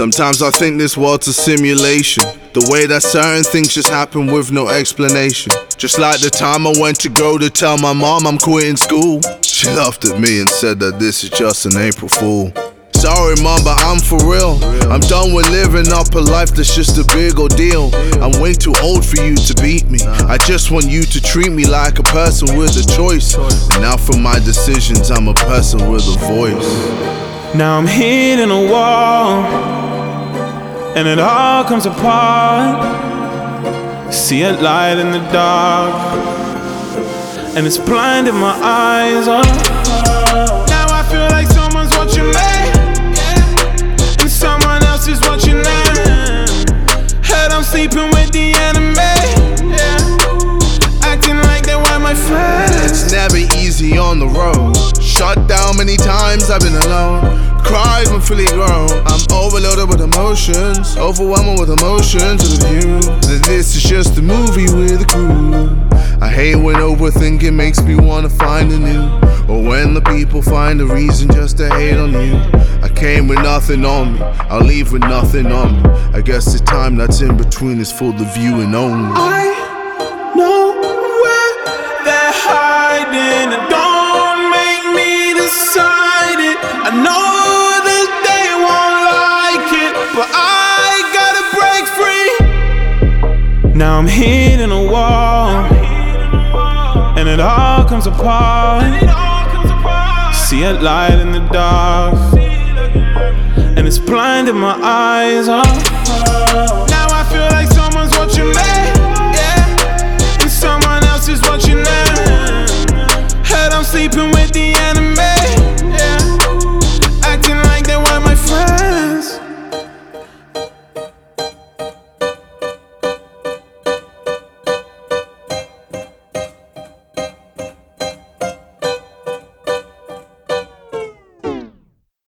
Sometimes I think this world's a simulation, the way that certain things just happen with no explanation. Just like the time I went to go to tell my mom I'm quitting school. She laughed at me and said that this is just an April Fool. Sorry mom, but I'm for real. I'm done with living up a life that's just a big ordeal. I'm way too old for you to beat me. I just want you to treat me like a person with a choice. And now for my decisions, I'm a person with a voice. Now I'm hitting a wall, and it all comes apart. See a light in the dark, and it's blinding my eyes. Oh. Now I feel like someone's watching me, and someone else is watching them. Heard I'm sleeping with the enemy, acting like they were my friends. It's never easy on the road. Shut down many times, I've been alone. Cried when fully grown. I'm overloaded with emotions, overwhelmed with emotions to the view that this is just a movie with a crew. I hate when overthinking makes me wanna find a new, or when the people find a reason just to hate on you. I came with nothing on me, I'll leave with nothing on me. I guess the time that's in between is for the viewing only. I know where they're hiding, and don't make me decide it. I know that they won't like it, but I gotta break free. Now I'm hitting a wall, and it all comes apart. See a light in the dark, and it's blinding my eyes. Oh. Now I feel like someone's watching me, and someone else is watching them. Heard I'm sleeping with